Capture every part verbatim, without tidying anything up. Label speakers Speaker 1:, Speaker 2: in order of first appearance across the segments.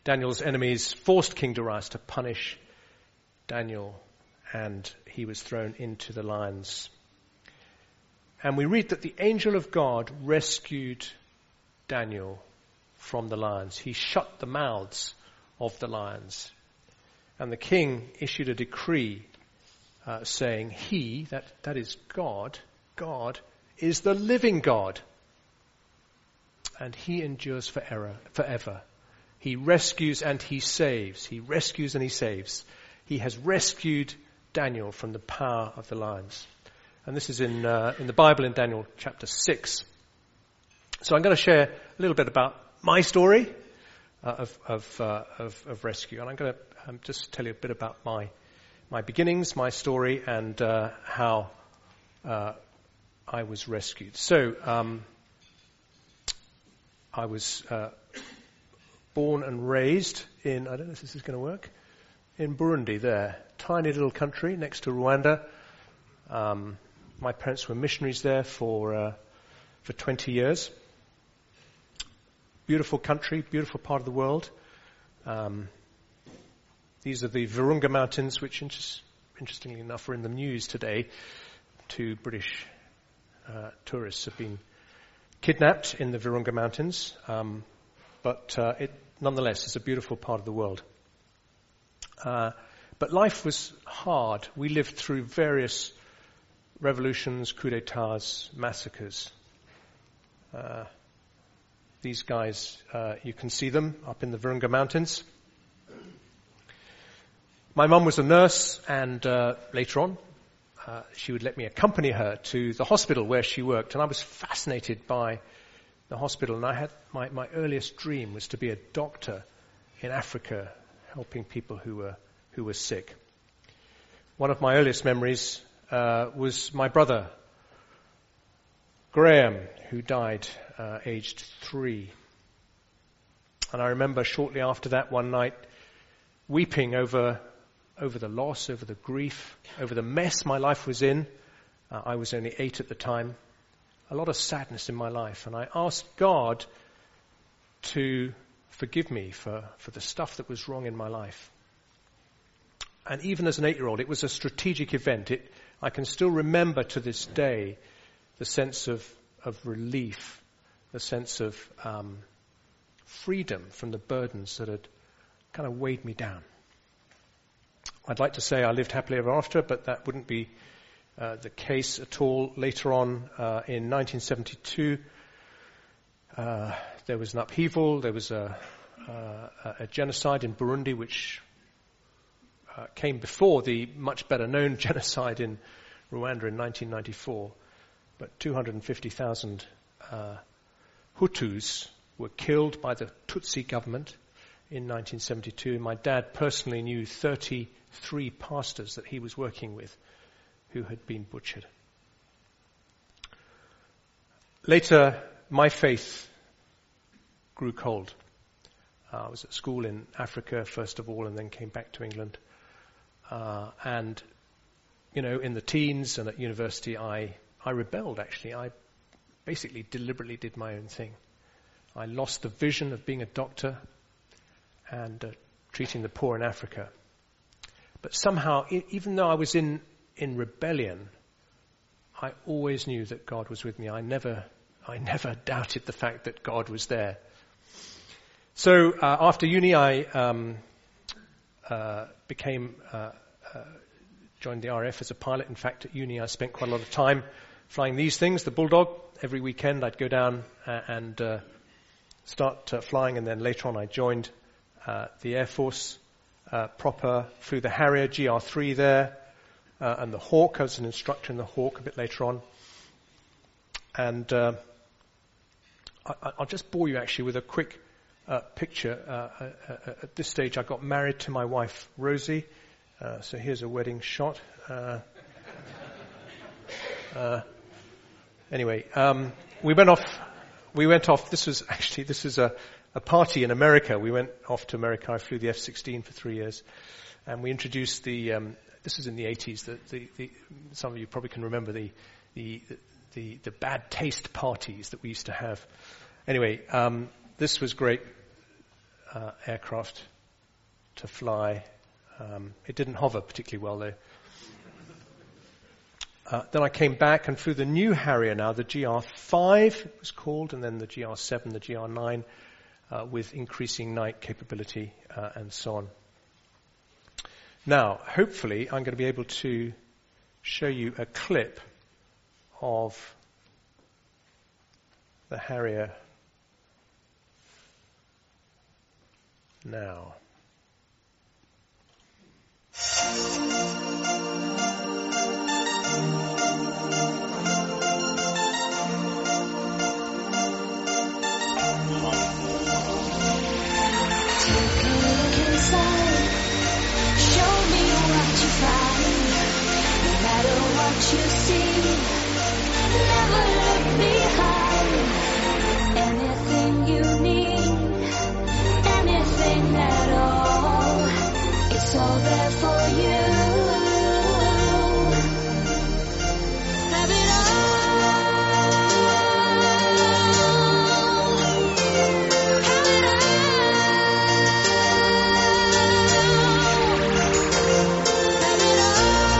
Speaker 1: Daniel's enemies forced King Darius to punish Daniel, and he was thrown into the lions. And we read that the angel of God rescued Daniel from the lions. He shut the mouths of the lions. And the king issued a decree uh, saying, he, that, that is God, God is the living God. And he endures forever, forever. He rescues and he saves. He rescues and he saves. He has rescued Daniel from the power of the lions. And this is in uh, in the Bible in Daniel chapter six. So I'm going to share a little bit about my story uh, of of, uh, of of rescue, and I'm going to um, just tell you a bit about my my beginnings, my story, and uh, how uh, I was rescued. So um, I was uh, born and raised in, I don't know if this is going to work, in Burundi. There, tiny little country next to Rwanda. Um, My parents were missionaries there for uh, for twenty years. Beautiful country, beautiful part of the world. Um, these are the Virunga Mountains, which, inter- interestingly enough, are in the news today. Two British uh, tourists have been kidnapped in the Virunga Mountains, um, but uh, it nonetheless is a beautiful part of the world. Uh, but life was hard. We lived through various revolutions, coups d'etats, massacres. Uh, these guys, uh, you can see them up in the Virunga Mountains. My mum was a nurse, and uh, later on, uh, she would let me accompany her to the hospital where she worked, and I was fascinated by the hospital, and I had my, my earliest dream was to be a doctor in Africa, helping people who were who were sick. One of my earliest memories Uh, was my brother, Graham, who died uh, aged three. And I remember shortly after that one night weeping over over the loss, over the grief, over the mess my life was in. Uh, I was only eight at the time. A lot of sadness in my life. And I asked God to forgive me for, for the stuff that was wrong in my life. And even as an eight-year-old, it was a strategic event. It I can still remember to this day the sense of, of relief, the sense of um, freedom from the burdens that had kind of weighed me down. I'd like to say I lived happily ever after, but that wouldn't be uh, the case at all. Later on, uh, in nineteen seventy-two, uh, there was an upheaval. There was a, uh, a genocide in Burundi, which Uh, came before the much better known genocide in Rwanda in nineteen ninety-four. But two hundred fifty thousand uh, Hutus were killed by the Tutsi government in nineteen seventy-two. My dad personally knew thirty-three pastors that he was working with who had been butchered. Later, my faith grew cold. Uh, I was at school in Africa, first of all, and then came back to England. Uh, and, you know, in the teens and at university, I, I rebelled, actually. I basically deliberately did my own thing. I lost the vision of being a doctor and uh, treating the poor in Africa. But somehow, I- even though I was in, in rebellion, I always knew that God was with me. I never, I never doubted the fact that God was there. So uh, after uni, I... Um, Uh, became, uh, uh, joined the R A F as a pilot. In fact, at uni I spent quite a lot of time flying these things, the Bulldog. Every weekend I'd go down uh, and uh, start uh, flying, and then later on I joined uh, the Air Force uh, proper, flew the Harrier G R three there, uh, and the Hawk. I was an instructor in the Hawk a bit later on. And uh, I, I'll just bore you actually with a quick Uh, picture. Uh, uh, uh, at this stage, I got married to my wife, Rosie. Uh, so here's a wedding shot. Uh, uh, anyway, um, we went off. We went off. This was actually this was a, a party in America. We went off to America. I flew the F sixteen for three years, and we introduced the. Um, this was in the eighties. The, the, the, some of you probably can remember the the the, the bad taste parties that we used to have. Anyway, um, this was great. uh, aircraft to fly. Um, it didn't hover particularly well, though. Uh, then I came back and flew the new Harrier now, the G R five it was called, and then the G R seven, the G R nine, uh, with increasing night capability uh, and so on. Now, hopefully, I'm going to be able to show you a clip of the Harrier now.
Speaker 2: You see, never look behind. Anything you need, anything at all, it's all there for you. Have it all. Have it all. Have it all.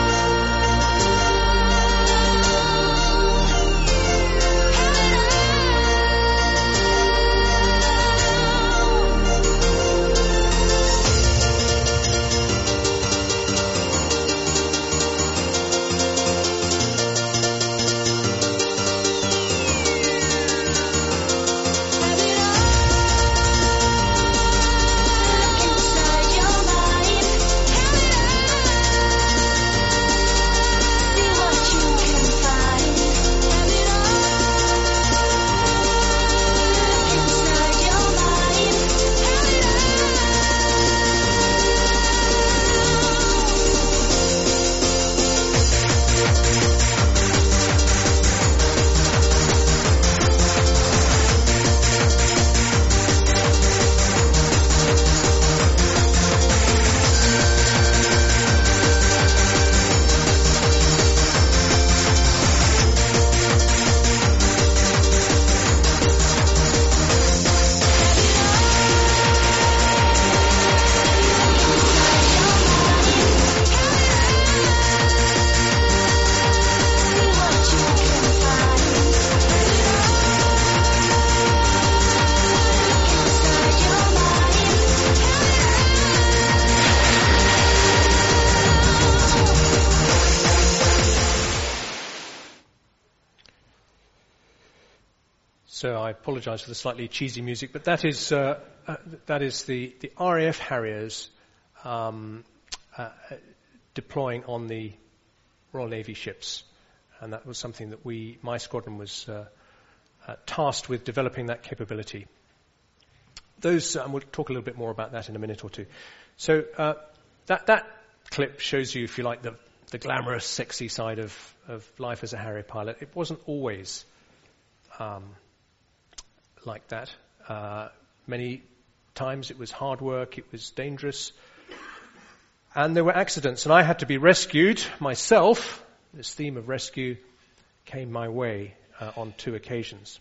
Speaker 1: So I apologize for the slightly cheesy music, but that is uh, uh, that is the, the R A F Harriers um, uh, deploying on the Royal Navy ships, and that was something that we, my squadron, was uh, uh, tasked with developing that capability. Those, uh, and we'll talk a little bit more about that in a minute or two. So uh, that that clip shows you, if you like, the the glamorous, sexy side of, of life as a Harrier pilot. It wasn't always Um, like that. Uh, many times it was hard work, it was dangerous, and there were accidents, and I had to be rescued myself. This theme of rescue came my way uh, on two occasions.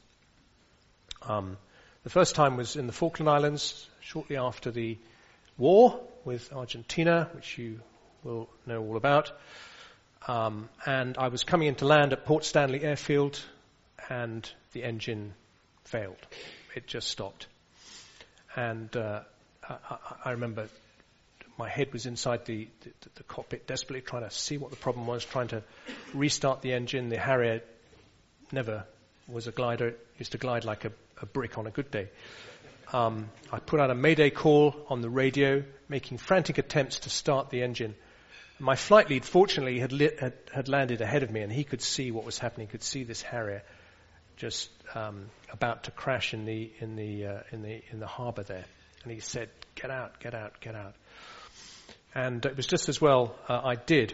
Speaker 1: Um, the first time was in the Falkland Islands, shortly after the war with Argentina, which you will know all about. Um, and I was coming into land at Port Stanley Airfield, and the engine failed. It just stopped. And uh, I, I remember my head was inside the, the, the cockpit, desperately trying to see what the problem was, trying to restart the engine. The Harrier never was a glider. It used to glide like a, a brick on a good day. Um, I put out a mayday call on the radio, making frantic attempts to start the engine. My flight lead, fortunately, had, lit, had, had landed ahead of me, and he could see what was happening. He could see this Harrier just um, about to crash in the in the uh, in the in the harbour there, and he said, "Get out, get out, get out." And it was just as well uh, I did.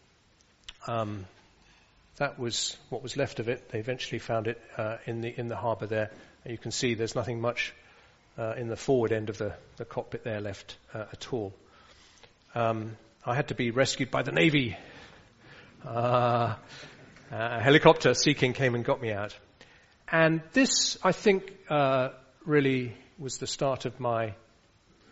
Speaker 1: Um, that was what was left of it. They eventually found it uh, in the in the harbour there. And you can see there's nothing much uh, in the forward end of the, the cockpit there left uh, at all. Um, I had to be rescued by the Navy. Uh, a helicopter, Sea King, came and got me out. And this, I think, uh, really was the start of my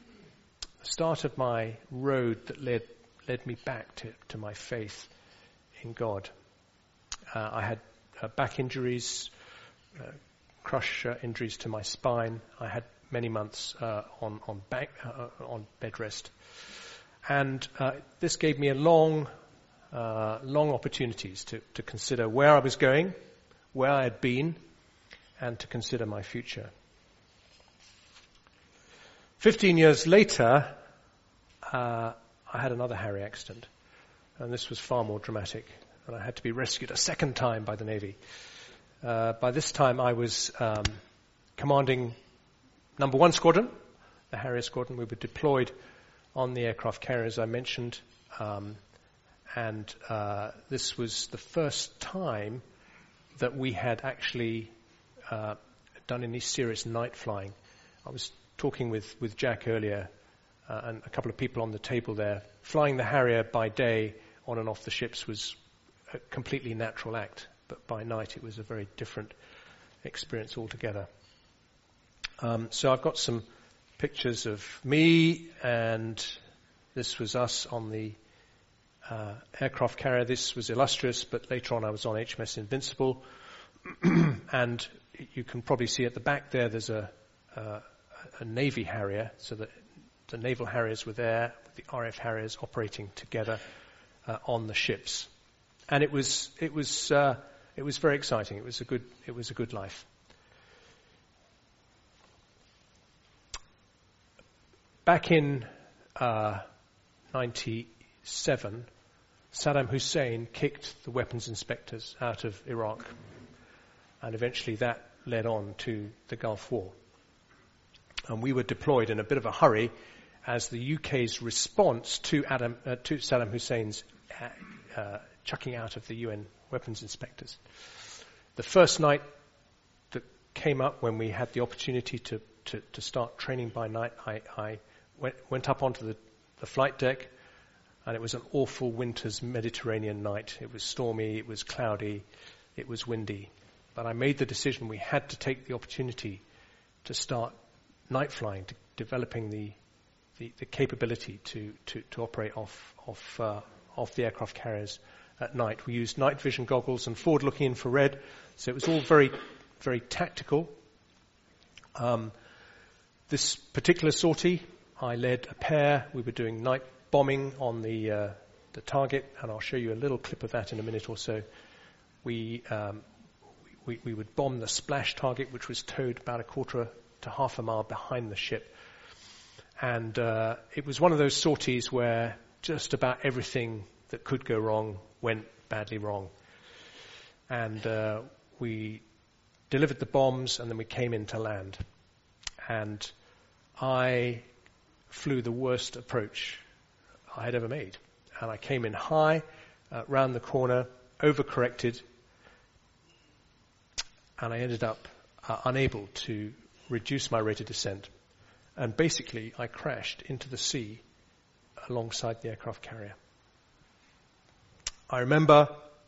Speaker 1: start of my road that led led me back to, to my faith in God. Uh, I had uh, back injuries, uh, crush uh, injuries to my spine. I had many months uh, on on back uh, on bed rest, and uh, this gave me a long, uh, long opportunities to to consider where I was going, where I had been, and to consider my future. Fifteen years later, uh, I had another Harrier accident, and this was far more dramatic, and I had to be rescued a second time by the Navy. Uh, by this time, I was um, commanding number one squadron, the Harrier squadron. We were deployed on the aircraft carriers I mentioned, um, and uh, this was the first time that we had actually uh, done any serious night flying. I was talking with, with Jack earlier, uh, and a couple of people on the table there. Flying the Harrier by day on and off the ships was a completely natural act, but by night it was a very different experience altogether. Um, so I've got some pictures of me, and this was us on the uh, aircraft carrier. This was illustrious, but later on I was on H M S Invincible, and you can probably see at the back there there's a, a, a Navy Harrier, so that the naval Harriers were there, with the R A F Harriers operating together uh, on the ships, and it was it was uh, it was very exciting. It was a good it was a good life. Back in uh, ninety-seven, Saddam Hussein kicked the weapons inspectors out of Iraq, and eventually that led on to the Gulf War. And we were deployed in a bit of a hurry as the U K's response to, Adam, uh, to Saddam Hussein's uh, uh, chucking out of the U N weapons inspectors. The first night that came up when we had the opportunity to, to, to start training by night, I, I went, went up onto the, the flight deck, and it was an awful winter's Mediterranean night. It was stormy, it was cloudy, it was windy. But I made the decision we had to take the opportunity to start night flying, to developing the the, the capability to, to, to operate off off uh, off the aircraft carriers at night. We used night vision goggles and forward-looking infrared, so it was all very very tactical. Um, this particular sortie, I led a pair. We were doing night bombing on the uh, the target, and I'll show you a little clip of that in a minute or so. We um, we, we would bomb the splash target, which was towed about a quarter to half a mile behind the ship. And uh, it was one of those sorties where just about everything that could go wrong went badly wrong. And uh, we delivered the bombs, and then we came into land. And I flew the worst approach I had ever made. And I came in high, uh, round the corner, overcorrected, and I ended up uh, unable to reduce my rate of descent. And basically, I crashed into the sea alongside the aircraft carrier. I remember,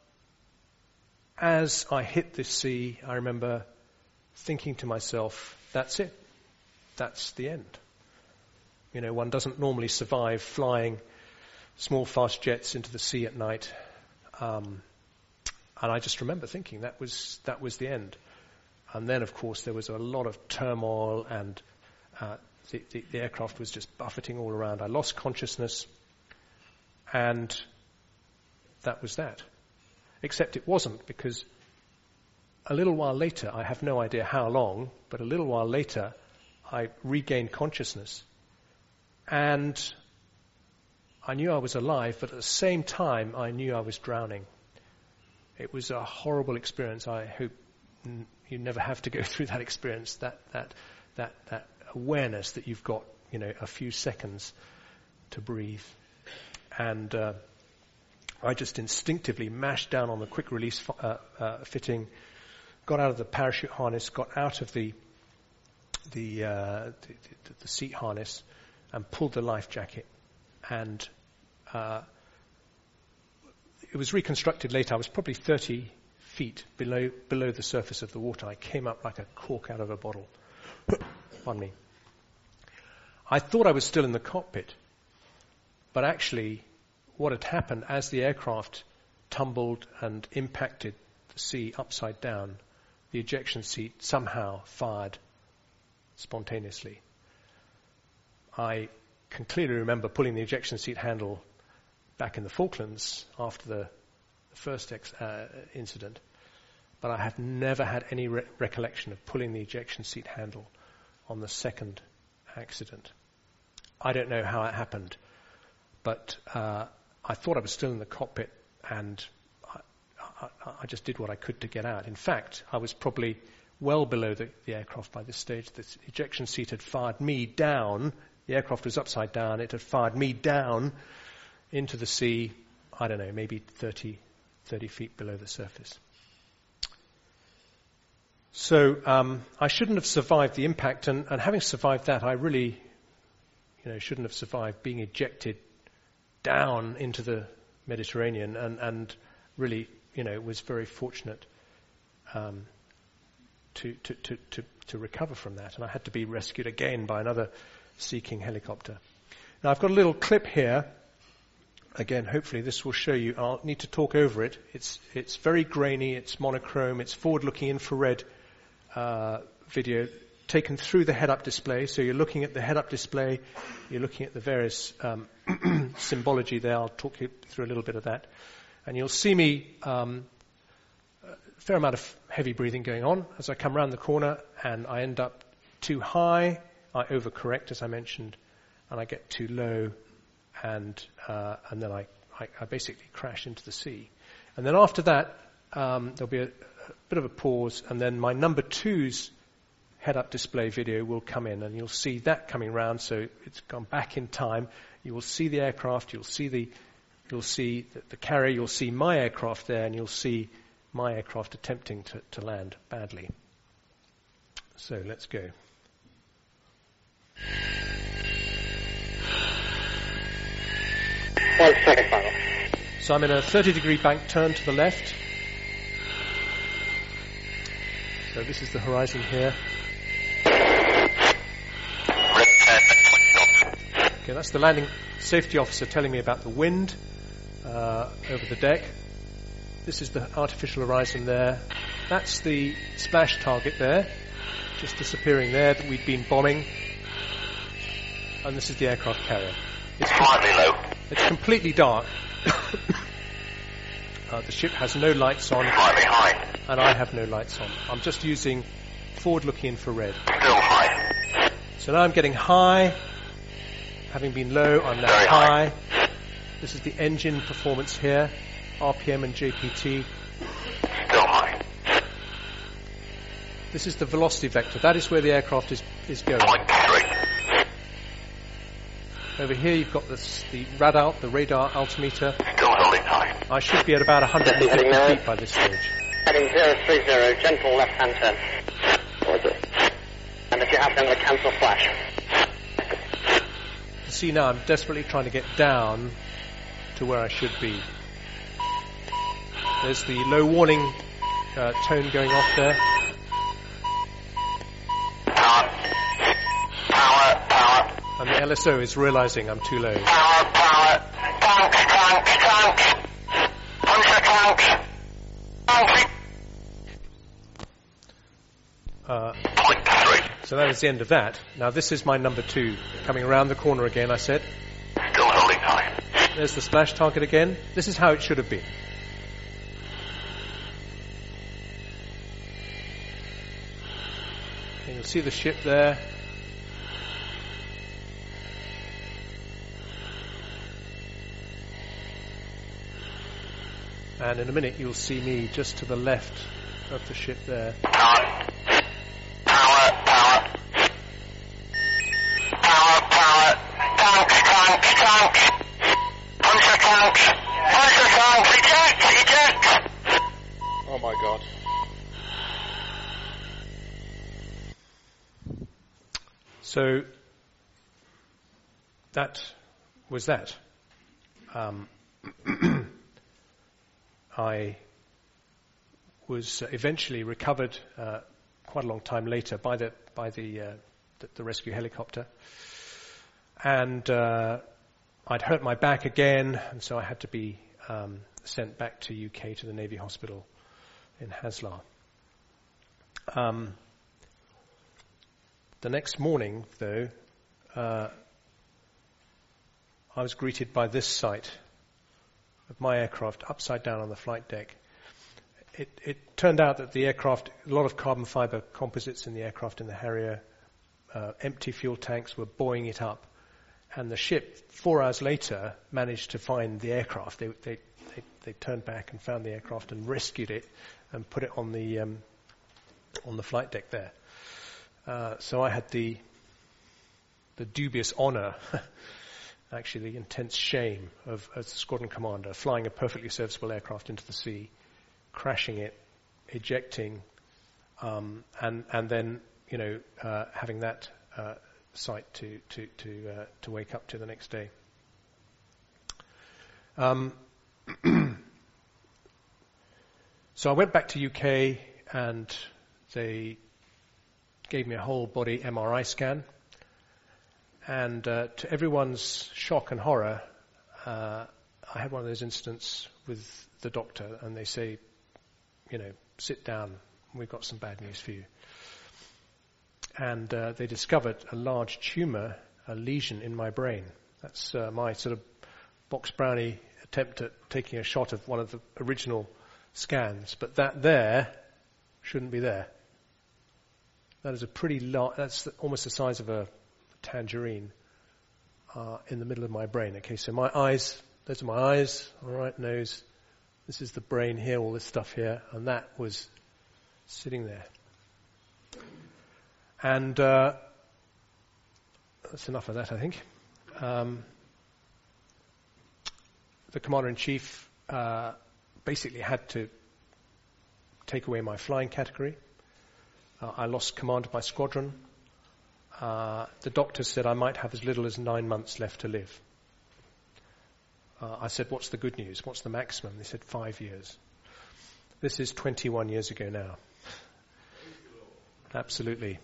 Speaker 1: as I hit this sea, I remember thinking to myself, that's it. That's the end. You know, one doesn't normally survive flying small, fast jets into the sea at night. Um, and I just remember thinking that was that was the end. And then, of course, there was a lot of turmoil, and uh, the, the, the aircraft was just buffeting all around. I lost consciousness, and that was that. Except it wasn't, because a little while later, I have no idea how long, but a little while later, I regained consciousness. And I knew I was alive, but at the same time, I knew I was drowning. It was a horrible experience. I hope n- you never have to go through that experience, that that that that awareness that you've got, you know, a few seconds to breathe. And uh, I just instinctively mashed down on the quick release uh, uh, fitting, got out of the parachute harness, got out of the the, uh, the, the, the seat harness, and pulled the life jacket. And uh, it was reconstructed later. I was probably thirty feet below below the surface of the water. I came up like a cork out of a bottle. Pardon me. I thought I was still in the cockpit, but actually what had happened as the aircraft tumbled and impacted the sea upside down, the ejection seat somehow fired spontaneously. I can clearly remember pulling the ejection seat handle back in the Falklands after the, the first ex, uh, incident, but I have never had any re- recollection of pulling the ejection seat handle on the second accident. I don't know how it happened, but uh, I thought I was still in the cockpit, and I, I, I just did what I could to get out. In fact, I was probably well below the, the aircraft by this stage. The ejection seat had fired me down. The aircraft was upside down. It had fired me down into the sea, I don't know, maybe thirty, thirty feet below the surface. So um, I shouldn't have survived the impact, and, and having survived that, I really, you know, shouldn't have survived being ejected down into the Mediterranean, and, and really, you know, was very fortunate um, to, to, to, to, to recover from that. And I had to be rescued again by another Sea King helicopter. Now I've got a little clip here. Again, hopefully this will show you. I'll need to talk over it. It's it's very grainy. It's monochrome. It's forward-looking infrared uh, video taken through the head-up display. So you're looking at the head-up display. You're looking at the various um, symbology there. I'll talk you through a little bit of that. And you'll see me, um, a fair amount of heavy breathing going on as I come around the corner, and I end up too high. I overcorrect, as I mentioned, and I get too low, and uh, and then I, I, I basically crash into the sea. And then after that, um, there'll be a, a bit of a pause, and then my number two's head-up display video will come in, and you'll see that coming round. So it's gone back in time. You will see the aircraft. You'll see the you'll see the, the carrier. You'll see my aircraft there, and you'll see my aircraft attempting to, to land badly. So let's go.
Speaker 3: One second, final.
Speaker 1: So I'm in a thirty degree bank turn to the left. So this is the horizon here. Okay, that's the landing safety officer telling me about the wind uh, over the deck. This is the artificial horizon there. That's the splash target there, just disappearing there that we'd been bombing. And this is the aircraft carrier. It's
Speaker 3: Slightly low.
Speaker 1: It's completely dark. uh, the ship has no lights on,
Speaker 3: Slightly high.
Speaker 1: and I have no lights on. I'm just using forward-looking infrared.
Speaker 3: Still high.
Speaker 1: So now I'm getting high. Having been low, I'm now
Speaker 3: Very
Speaker 1: high.
Speaker 3: high.
Speaker 1: This is the engine performance here, R P M and J P T.
Speaker 3: Still high.
Speaker 1: This is the velocity vector. That is where the aircraft is, is going.
Speaker 3: Point three.
Speaker 1: Over here you've got this, the radar, the radar altimeter.
Speaker 3: Still holding high.
Speaker 1: I should be at about one hundred fifty feet by this stage.
Speaker 3: Heading zero three zero, gentle left-hand turn. Roger. And if you have, then the cancel flash.
Speaker 1: You see now I'm desperately trying to get down to where I should be. There's the low warning uh, tone going off there.
Speaker 3: Power. Power, power.
Speaker 1: And the L S O is realizing I'm too low.
Speaker 3: Power, power. Tanks, tanks, tanks. Puncher tanks. Tanks.
Speaker 1: Uh,
Speaker 3: Point three.
Speaker 1: so that is the end of that. Now this is my number two. Coming around the corner again, I said.
Speaker 3: Still holding high.
Speaker 1: There's the splash target again. This is how it should have been. And you'll see the ship there. And in a minute you'll see me just to the left of the ship there.
Speaker 3: Power. Power, power. Power, power. Tanks, tanks, tanks. Puncher tanks. Puncher tanks. Eject, eject.
Speaker 4: Oh my god.
Speaker 1: So that was that. Um, I was eventually recovered uh, quite a long time later by the by the, uh, the, the rescue helicopter. And uh, I'd hurt my back again, and so I had to be um, sent back to U K to the Navy Hospital in Haslar. Um, the next morning, though, uh, I was greeted by this sight of my aircraft upside down on the flight deck. It, it turned out that the aircraft, a lot of carbon fiber composites in the aircraft in the Harrier, uh, empty fuel tanks were buoying it up. And the ship, four hours later, managed to find the aircraft. They, they, they, they turned back and found the aircraft and rescued it and put it on the um, on the flight deck there. Uh, so I had the the dubious honor, actually the intense shame of, as a squadron commander, flying a perfectly serviceable aircraft into the sea, crashing it, ejecting, um, and and then you know uh, having that uh, sight to to to uh, to wake up to the next day. Um, so I went back to U K and they gave me a whole body M R I scan, and uh, to everyone's shock and horror, uh, I had one of those incidents with the doctor, and they say, you know, sit down, we've got some bad news for you. And uh, they discovered a large tumor, a lesion in my brain. That's uh, my sort of box brownie attempt at taking a shot of one of the original scans. But that there shouldn't be there. That is a pretty large, that's the, almost the size of a tangerine uh, in the middle of my brain. Okay, so my eyes, those are my eyes, all right, nose. This is the brain here, all this stuff here, and that was sitting there. And uh, that's enough of that, I think. Um, the Commander-in-Chief uh, basically had to take away my flying category. Uh, I lost command of my squadron. Uh, the doctor said I might have as little as nine months left to live. Uh, I said, what's the good news? What's the maximum? They said five years. This is twenty-one years ago now. Absolutely.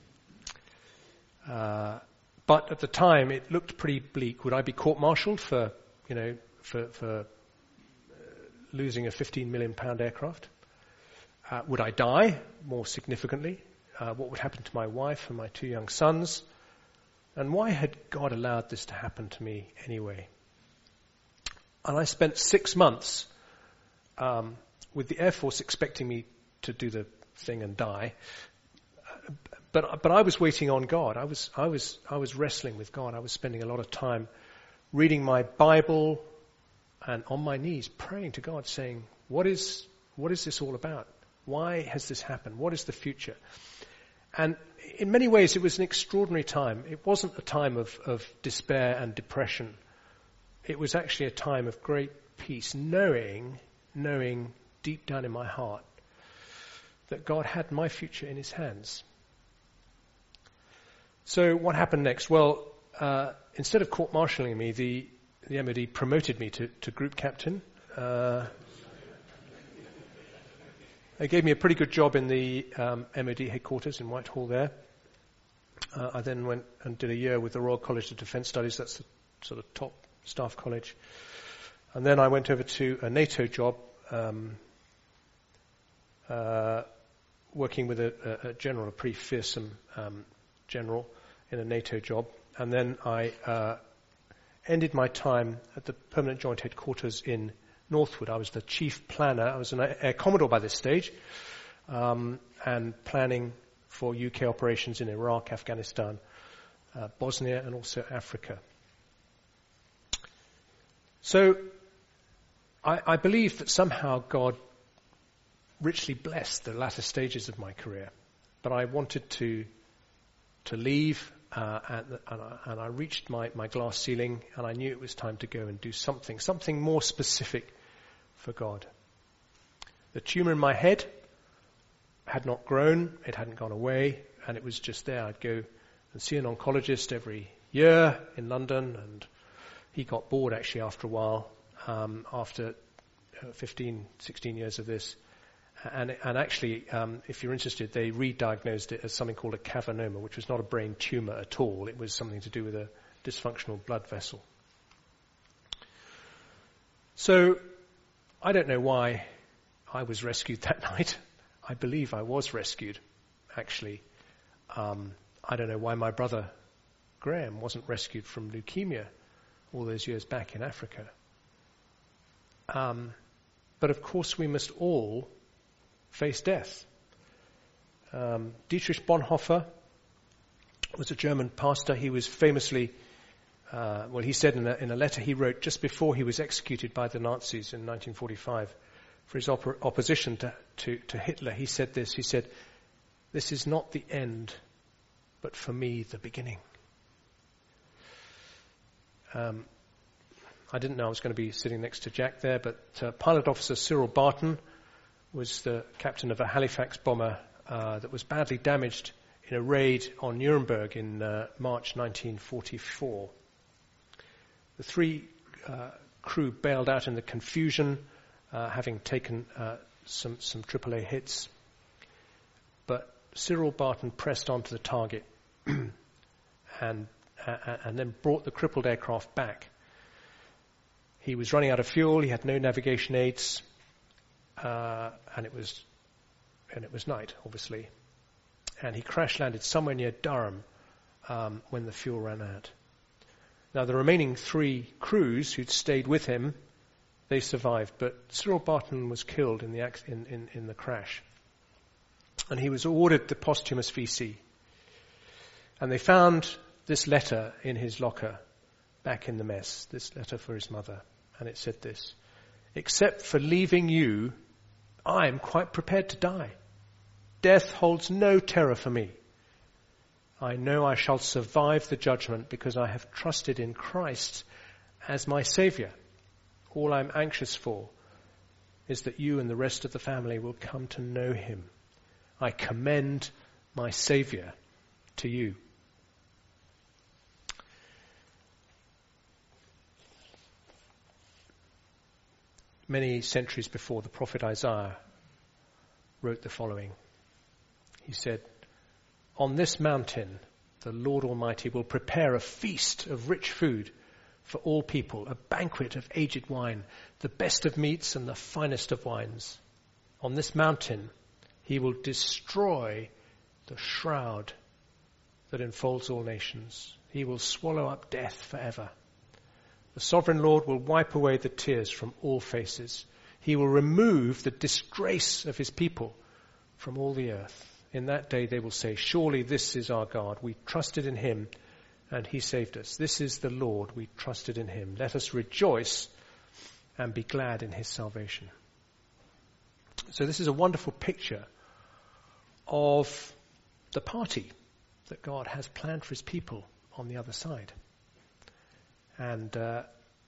Speaker 1: Uh, but at the time, it looked pretty bleak. Would I be court-martialed for, you know, for, for uh, losing a fifteen million pound aircraft? Uh, would I die, more significantly? Uh, what would happen to my wife and my two young sons? And why had God allowed this to happen to me anyway? And I spent six months um, with the Air Force expecting me to do the thing and die. Uh, but but I was waiting on God. I was I was I was wrestling with God. I was spending a lot of time reading my Bible and on my knees praying to God, saying, "What is what is this all about? Why has this happened? What is the future?" And in many ways, it was an extraordinary time. It wasn't a time of, of despair and depression. It was actually a time of great peace, knowing, knowing deep down in my heart that God had my future in his hands. So what happened next? Well, uh, instead of court-martialing me, the, the M O D promoted me to, to group captain. Uh, They gave me a pretty good job in the um, M O D headquarters in Whitehall there. Uh, I then went and did a year with the Royal College of Defence Studies. That's the sort of top staff college. And then I went over to a NATO job, um, uh, working with a, a, a general, a pretty fearsome um, general in a NATO job. And then I uh, ended my time at the Permanent Joint Headquarters in Northwood. I was the chief planner. I was an Air Commodore by this stage, um, and planning for U K operations in Iraq, Afghanistan, uh, Bosnia, and also Africa. So I, I believe that somehow God richly blessed the latter stages of my career, but I wanted to to leave, uh, and, and, I, and I reached my, my glass ceiling, and I knew it was time to go and do something, something more specific for God. The tumor in my head had not grown, it hadn't gone away, and it was just there. I'd go and see an oncologist every year in London, and he got bored actually after a while, um, after uh, fifteen, sixteen years of this. And, and actually, um, if you're interested, they re-diagnosed it as something called a cavernoma, which was not a brain tumor at all. It was something to do with a dysfunctional blood vessel. So I don't know why I was rescued that night. I believe I was rescued, actually. Um, I don't know why my brother Graham wasn't rescued from leukemia all those years back in Africa. Um, but of course we must all face death. Um, Dietrich Bonhoeffer was a German pastor. He was famously, uh, well, he said in a, in a letter he wrote just before he was executed by the Nazis in nineteen forty-five for his op- opposition to, to, to Hitler, he said this, he said, "This is not the end, but for me the beginning." Um, I didn't know I was going to be sitting next to Jack there, but uh, Pilot Officer Cyril Barton was the captain of a Halifax bomber uh, that was badly damaged in a raid on Nuremberg in uh, March nineteen forty-four. The three uh, crew bailed out in the confusion, uh, having taken uh, some, some triple A hits. But Cyril Barton pressed on to the target and uh, and then brought the crippled aircraft back. He was running out of fuel. He had no navigation aids, uh, and it was and it was night, obviously. And he crash landed somewhere near Durham um, when the fuel ran out. Now, the remaining three crews who'd stayed with him, they survived, but Cyril Barton was killed in the ac- in, in, in the crash, and he was awarded the posthumous V C. And they found this letter in his locker back in the mess, this letter for his mother. And it said this: "Except for leaving you, I am quite prepared to die. Death holds no terror for me. I know I shall survive the judgment because I have trusted in Christ as my Saviour. All I'm anxious for is that you and the rest of the family will come to know him. I commend my Saviour to you." Many centuries before, the prophet Isaiah wrote the following. He said, "On this mountain, the Lord Almighty will prepare a feast of rich food for all people, a banquet of aged wine, the best of meats and the finest of wines. On this mountain, he will destroy the shroud that enfolds all nations. He will swallow up death forever. The sovereign Lord will wipe away the tears from all faces. He will remove the disgrace of his people from all the earth. In that day they will say, 'Surely this is our God. We trusted in him and he saved us. This is the Lord. We trusted in him. Let us rejoice and be glad in his salvation.'" So this is a wonderful picture of the party that God has planned for his people on the other side. And uh,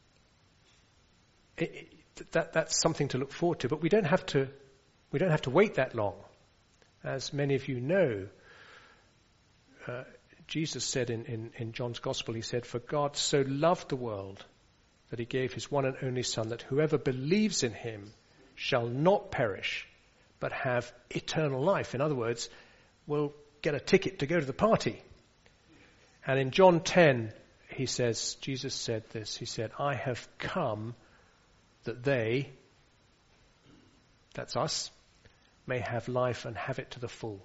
Speaker 1: it, it, that, that's something to look forward to. But we don't have to. We don't have to wait that long. As many of you know, uh, Jesus said in, in, in John's Gospel, he said, "For God so loved the world that he gave his one and only Son, that whoever believes in him shall not perish, but have eternal life." In other words, will get a ticket to go to the party. And in John ten, he says, Jesus said this, he said, "I have come that they," that's us, "may have life and have it to the full."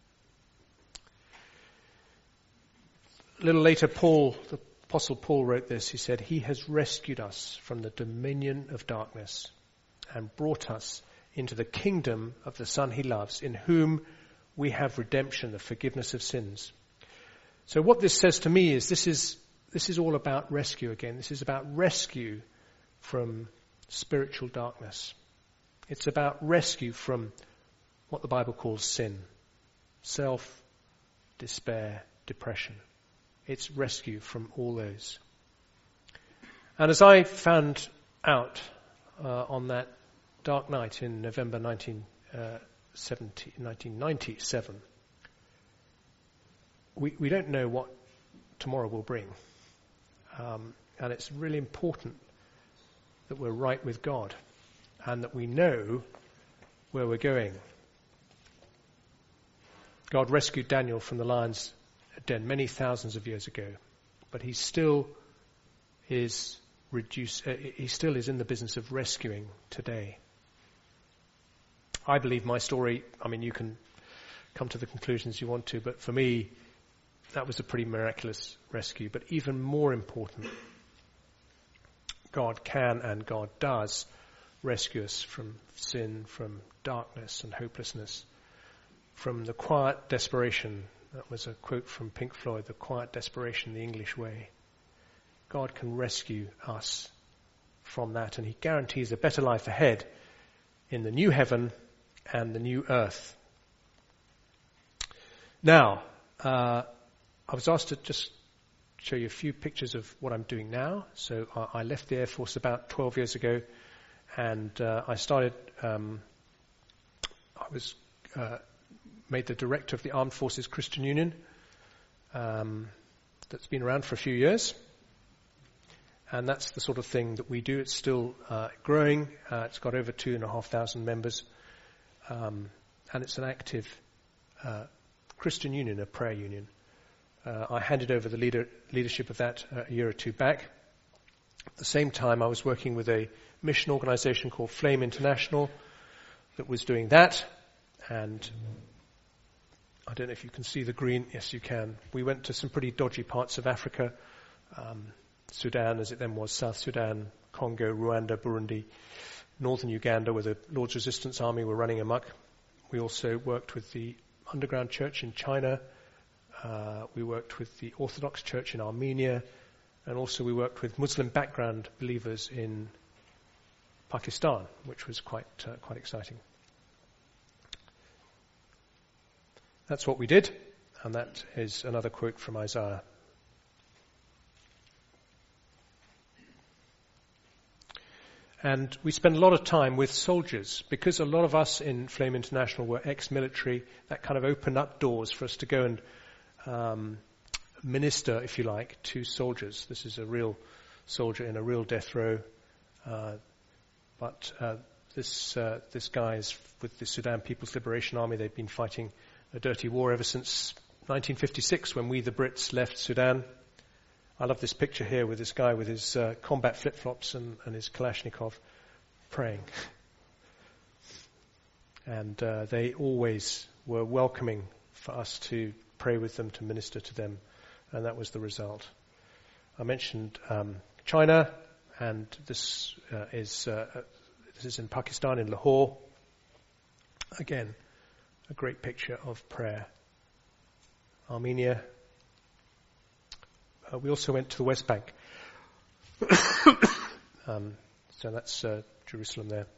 Speaker 1: A little later, Paul, the Apostle Paul wrote this. He said, "He has rescued us from the dominion of darkness and brought us into the kingdom of the Son he loves, in whom we have redemption, the forgiveness of sins." So what this says to me is this is this is all about rescue again. This is about rescue from spiritual darkness. It's about rescue from what the Bible calls sin, self, despair, depression. It's rescue from all those. And as I found out uh, on that dark night in November nineteen ninety-seven, we, we don't know what tomorrow will bring. Um, and it's really important that we're right with God and that we know where we're going. God rescued Daniel from the lion's den many thousands of years ago. but he still is reduce, uh, he still is in the business of rescuing today. I believe my story, I mean, you can come to the conclusions you want to, but for me, that was a pretty miraculous rescue. But even more important, God can and God does rescue us from sin, from darkness and hopelessness, from the quiet desperation. That was a quote from Pink Floyd, the quiet desperation, the English way. God can rescue us from that, and he guarantees a better life ahead in the new heaven and the new earth. Now, uh, I was asked to just show you a few pictures of what I'm doing now. So I, I left the Air Force about twelve years ago, and uh, I started, um, I was uh, made the director of the Armed Forces Christian Union. Um, that's been around for a few years. And that's the sort of thing that we do. It's still uh, growing. Uh, it's got over two and a half thousand members. Um, and it's an active uh, Christian union, a prayer union. Uh, I handed over the leader, leadership of that uh, a year or two back. At the same time, I was working with a mission organization called Flame International that was doing that. And I don't know if you can see the green. Yes, you can. We went to some pretty dodgy parts of Africa. Um, Sudan, as it then was, South Sudan, Congo, Rwanda, Burundi, northern Uganda, where the Lord's Resistance Army were running amok. We also worked with the underground church in China. Uh, we worked with the Orthodox Church in Armenia. And also we worked with Muslim background believers in Pakistan, which was quite uh, quite exciting. That's what we did. And that is another quote from Isaiah. And we spend a lot of time with soldiers, because a lot of us in Flame International were ex-military. That kind of opened up doors for us to go and um, minister, if you like, to soldiers. This is a real soldier in a real death row. Uh, but uh, this uh, this guy is with the Sudan People's Liberation Army. They've been fighting a dirty war ever since nineteen fifty-six, when we, the Brits, left Sudan. I love this picture here with this guy with his uh, combat flip-flops and, and his Kalashnikov praying. And uh, they always were welcoming for us to pray with them, to minister to them, and that was the result. I mentioned um, China, and this uh, is uh, this is in Pakistan, in Lahore. Again, a great picture of prayer. Armenia. Uh, we also went to the West Bank. um, so that's uh, Jerusalem there.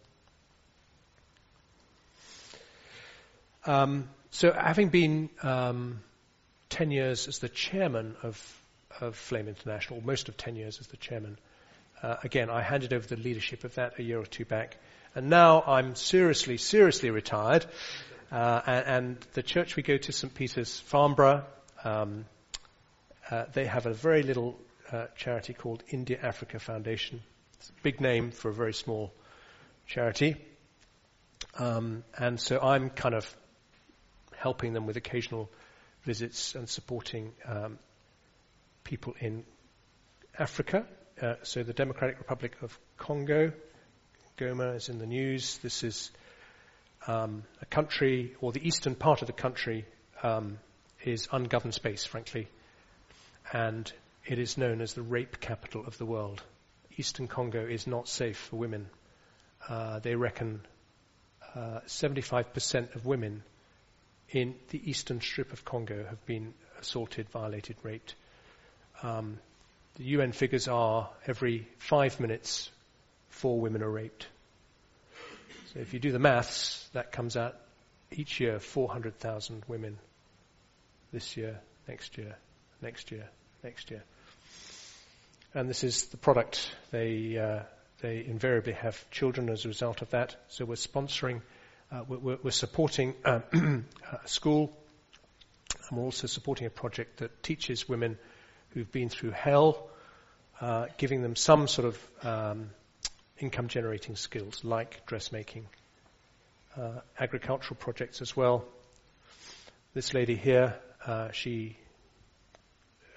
Speaker 1: Um, so having been um, ten years as the chairman of, of Flame International, most of ten years as the chairman, uh, again, I handed over the leadership of that a year or two back. And now I'm seriously, seriously retired. Uh, and, and the church we go to, Saint Peter's, Farnborough, um, Uh, they have a very little uh, charity called India Africa Foundation. It's a big name for a very small charity. Um, and so I'm kind of helping them with occasional visits and supporting um, people in Africa. Uh, so the Democratic Republic of Congo, Goma is in the news. This is um, a country, or the eastern part of the country um, is ungoverned space, frankly. And it is known as the rape capital of the world. Eastern Congo is not safe for women. Uh, they reckon uh, seventy-five percent of women in the eastern strip of Congo have been assaulted, violated, raped. Um, the U N figures are every five minutes, four women are raped. So if you do the maths, that comes out each year four hundred thousand women. This year, next year, next year, next year. And this is the product. They uh, they invariably have children as a result of that. So we're sponsoring, uh, we're, we're supporting uh, a school, and we're also supporting a project that teaches women who've been through hell, uh, giving them some sort of um, income-generating skills like dressmaking, uh, agricultural projects as well. This lady here, uh, she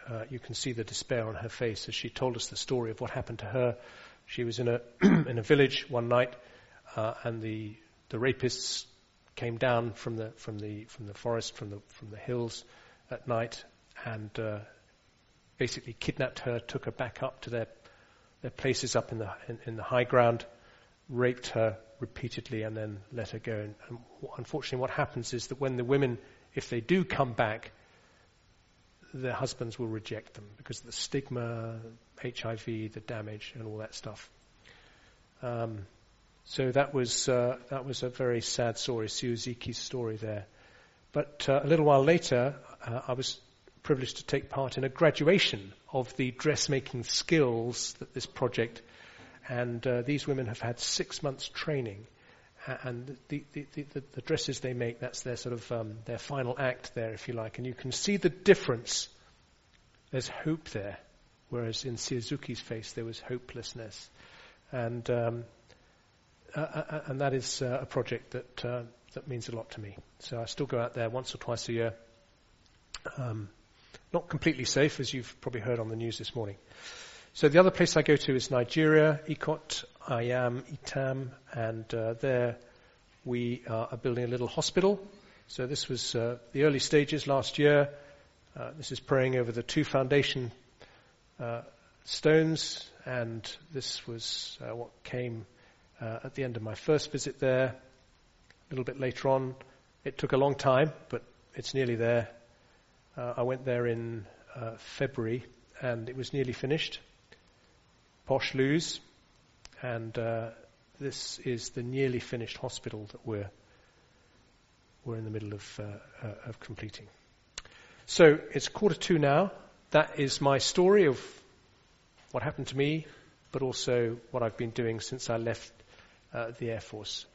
Speaker 1: uh, you can see the despair on her face as she told us the story of what happened to her. She was in a in a village one night, uh, and the the rapists came down from the from the from the forest, from the from the hills at night, and uh, basically kidnapped her, took her back up to their their places up in the in, in the high ground, raped her repeatedly, and then let her go. And, and unfortunately, what happens is that when the women, if they do come back, their husbands will reject them because of the stigma, H I V, the damage, and all that stuff. Um, so that was uh, that was a very sad story, Suzuki's story there. But uh, a little while later, uh, I was privileged to take part in a graduation of the dressmaking skills that this project, and uh, these women have had six months training, and the, the, the, the dresses they make, that's their sort of um, their final act there, if you like, and you can see the difference. There's hope there, whereas in Suzuki's face there was hopelessness, and um, uh, uh, and that is uh, a project that uh, that means a lot to me. So I still go out there once or twice a year. Um, not completely safe, as you've probably heard on the news this morning. So the other place I go to is Nigeria, Ikot, Ayam, Itam, and uh, there we uh, are building a little hospital. So this was uh, the early stages last year. Uh, this is praying over the two foundation uh, stones, and this was uh, what came uh, at the end of my first visit there. A little bit later on, it took a long time, but it's nearly there. Uh, I went there in uh, February, and it was nearly finished. Posh Luz, and uh, this is the nearly finished hospital that we're we're in the middle of uh, uh, of completing. So it's quarter two now. That is my story of what happened to me, but also what I've been doing since I left uh, the Air Force.